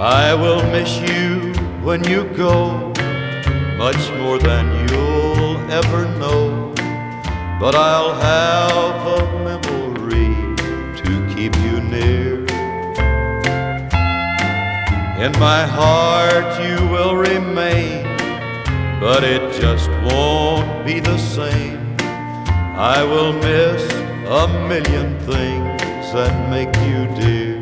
I will miss you when you go, much more than you'll ever know. But I'll have a memory to keep you near. In my heart you will remain, but it just won't be the same. I will miss a million things that make you dear.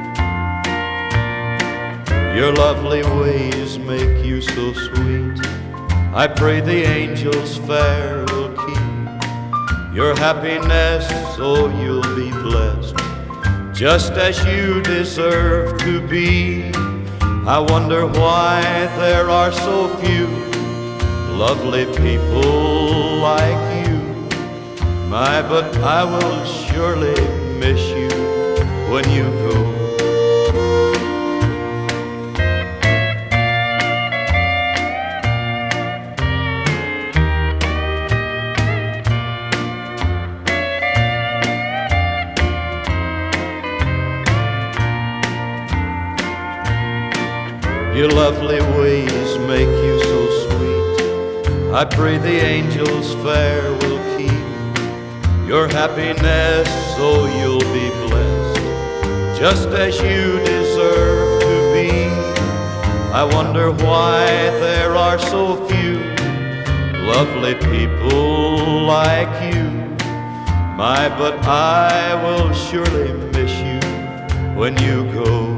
Your lovely ways make you so sweet. I pray the angels fair will keep your happiness, so you'll be blessed, just as you deserve to be. I wonder why there are so few lovely people like you. My, but I will surely miss you when you go. Your lovely ways make you so sweet. I pray the angels fair will keep your happiness, so you'll be blessed, just as you deserve to be. I wonder why there are so few lovely people like you. My, but I will surely miss you when you go.